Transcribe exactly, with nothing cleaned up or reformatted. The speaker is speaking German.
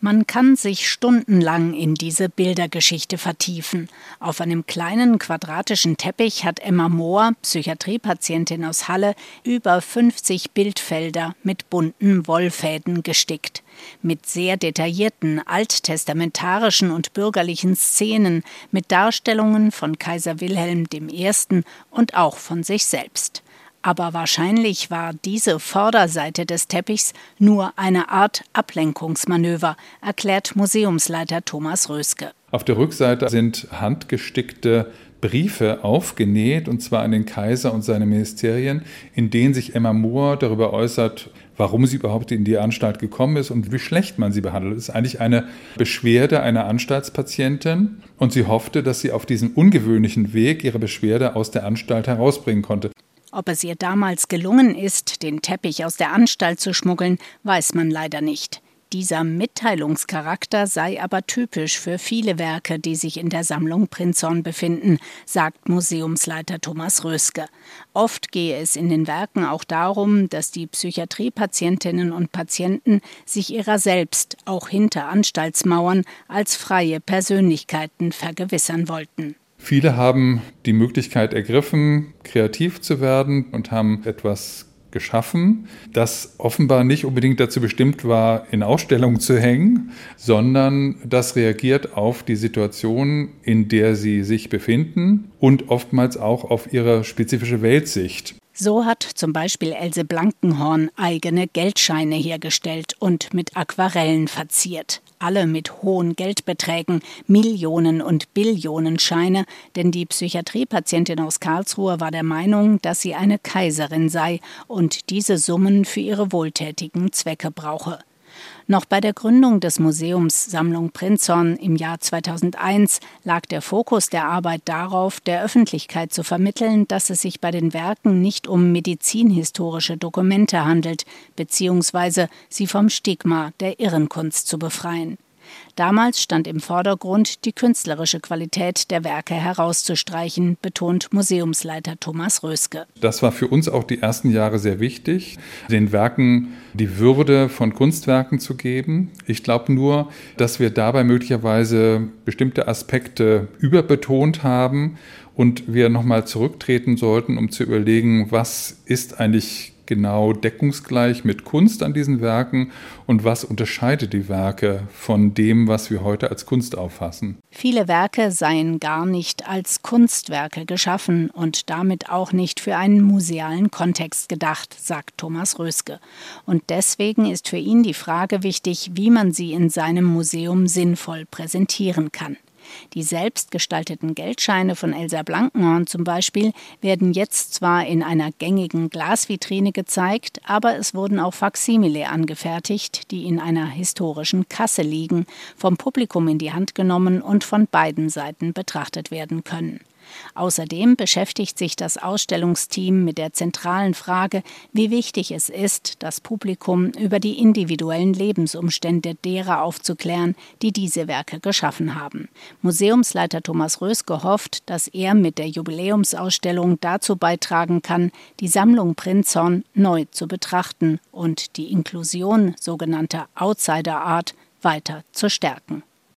Man kann sich stundenlang in diese Bildergeschichte vertiefen. Auf einem kleinen quadratischen Teppich hat Emma Mohr, Psychiatriepatientin aus Halle, über fünfzig Bildfelder mit bunten Wollfäden gestickt. Mit sehr detaillierten, alttestamentarischen und bürgerlichen Szenen, mit Darstellungen von Kaiser Wilhelm der Erste. Und auch von sich selbst. Aber wahrscheinlich war diese Vorderseite des Teppichs nur eine Art Ablenkungsmanöver, erklärt Museumsleiter Thomas Röske. Auf der Rückseite sind handgestickte Briefe aufgenäht, und zwar an den Kaiser und seine Ministerien, in denen sich Emma Mohr darüber äußert, warum sie überhaupt in die Anstalt gekommen ist und wie schlecht man sie behandelt. Das ist eigentlich eine Beschwerde einer Anstaltspatientin, und sie hoffte, dass sie auf diesem ungewöhnlichen Weg ihre Beschwerde aus der Anstalt herausbringen konnte. Ob es ihr damals gelungen ist, den Teppich aus der Anstalt zu schmuggeln, weiß man leider nicht. Dieser Mitteilungscharakter sei aber typisch für viele Werke, die sich in der Sammlung Prinzhorn befinden, sagt Museumsleiter Thomas Röske. Oft gehe es in den Werken auch darum, dass die Psychiatriepatientinnen und Patienten sich ihrer selbst, auch hinter Anstaltsmauern, als freie Persönlichkeiten vergewissern wollten. Viele haben die Möglichkeit ergriffen, kreativ zu werden und haben etwas geschaffen, das offenbar nicht unbedingt dazu bestimmt war, in Ausstellungen zu hängen, sondern das reagiert auf die Situation, in der sie sich befinden und oftmals auch auf ihre spezifische Weltsicht. So hat zum Beispiel Else Blankenhorn eigene Geldscheine hergestellt und mit Aquarellen verziert. Alle mit hohen Geldbeträgen, Millionen- und Billionenscheine, denn die Psychiatriepatientin aus Karlsruhe war der Meinung, dass sie eine Kaiserin sei und diese Summen für ihre wohltätigen Zwecke brauche. Noch bei der Gründung des Museums Sammlung Prinzhorn im Jahr zweitausendeins lag der Fokus der Arbeit darauf, der Öffentlichkeit zu vermitteln, dass es sich bei den Werken nicht um medizinhistorische Dokumente handelt, beziehungsweise sie vom Stigma der Irrenkunst zu befreien. Damals stand im Vordergrund, die künstlerische Qualität der Werke herauszustreichen, betont Museumsleiter Thomas Röske. Das war für uns auch die ersten Jahre sehr wichtig, den Werken die Würde von Kunstwerken zu geben. Ich glaube nur, dass wir dabei möglicherweise bestimmte Aspekte überbetont haben und wir nochmal zurücktreten sollten, um zu überlegen, was ist eigentlich genau deckungsgleich mit Kunst an diesen Werken und was unterscheidet die Werke von dem, was wir heute als Kunst auffassen. Viele Werke seien gar nicht als Kunstwerke geschaffen und damit auch nicht für einen musealen Kontext gedacht, sagt Thomas Röske. Und deswegen ist für ihn die Frage wichtig, wie man sie in seinem Museum sinnvoll präsentieren kann. Die selbstgestalteten Geldscheine von Elsa Blankenhorn zum Beispiel werden jetzt zwar in einer gängigen Glasvitrine gezeigt, aber es wurden auch Faksimile angefertigt, die in einer historischen Kasse liegen, vom Publikum in die Hand genommen und von beiden Seiten betrachtet werden können. Außerdem beschäftigt sich das Ausstellungsteam mit der zentralen Frage, wie wichtig es ist, das Publikum über die individuellen Lebensumstände derer aufzuklären, die diese Werke geschaffen haben. Museumsleiter Thomas Röske hofft, dass er mit der Jubiläumsausstellung dazu beitragen kann, die Sammlung Prinzhorn neu zu betrachten und die Inklusion sogenannter Outsider Art weiter zu stärken.